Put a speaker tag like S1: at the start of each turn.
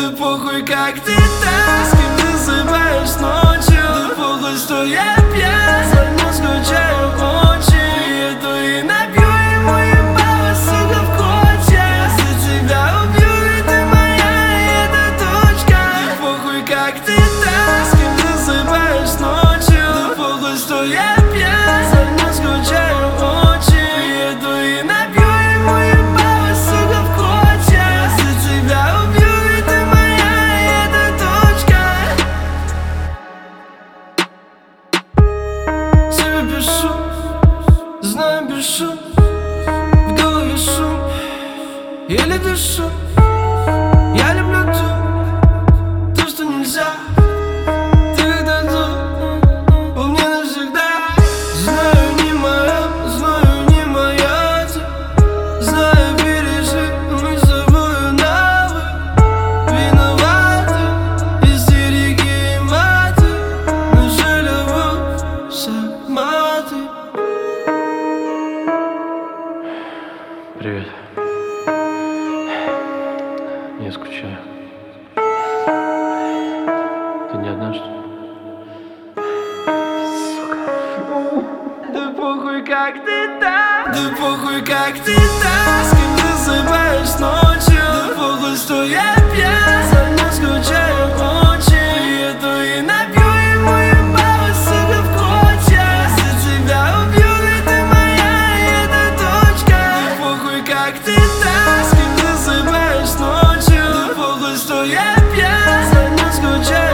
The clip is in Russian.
S1: Да похуй, как ты там, с кем засыпаешь ночью. Да похуй, что я пьян, за мной скучаю очень. Приеду и набью ему ебало, сука, в клочья. За тебя убью, и ты моя, и это точка. Да похуй, как ты там, с кем засыпаешь ночью. Да похуй, что я пьян, за мной скучаю очень. Приеду и набью ему ебало, сука, в клочья. За тебя убью, и ты моя, и это точка. Тебе пишу, знаю, пишу, в голове шум, еле дышу. Я люблю то, что нельзя. Ты когда тут, у меня навсегда. Знаю, не моя, знаю, не моя ты. Знаю, пережи, мы с собою навык. Виноваты истерики и маты. Наша любовь шахматы.
S2: Привет. Я скучаю. Ты не одна, что ли?
S1: Да похуй, как ты там. Да похуй, как ты там, с кем засыпаешь ночью. Да похуй, что я пьян, за мной скучаю очень. Приеду и набью ему ебало, сука, в клочья. За тебя убью, и ты моя, и это точка. Да похуй, как ты там, с кем засыпаешь ночью. Да похуй, что я пьян, за мной скучаю.